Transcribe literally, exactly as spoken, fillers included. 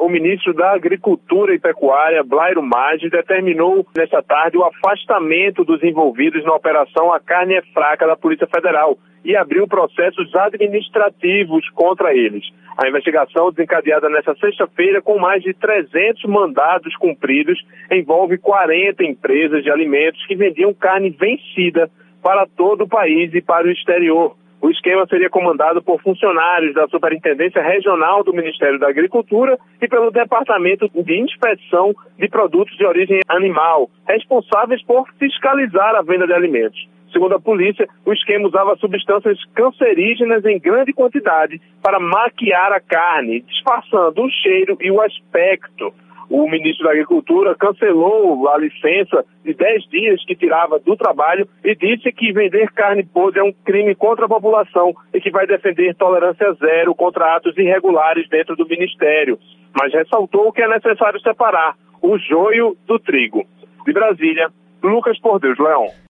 o ministro da Agricultura e Pecuária, Blairo Maggi, determinou nesta tarde o afastamento dos envolvidos na operação A Carne é Fraca da Polícia Federal e abriu processos administrativos contra eles. A investigação, desencadeada nesta sexta-feira com mais de trezentos mandados cumpridos, envolve quarenta empresas de alimentos que vendiam carne vencida para todo o país e para o exterior. O esquema seria comandado por funcionários da Superintendência Regional do Ministério da Agricultura e pelo Departamento de Inspeção de Produtos de Origem Animal, responsáveis por fiscalizar a venda de alimentos. Segundo a polícia, o esquema usava substâncias cancerígenas em grande quantidade para maquiar a carne, disfarçando o cheiro e o aspecto. O ministro da Agricultura cancelou a licença de dez dias que tirava do trabalho e disse que vender carne podre é um crime contra a população e que vai defender tolerância zero contra atos irregulares dentro do ministério. Mas ressaltou que é necessário separar o joio do trigo. De Brasília, Lucas Por Deus Leão.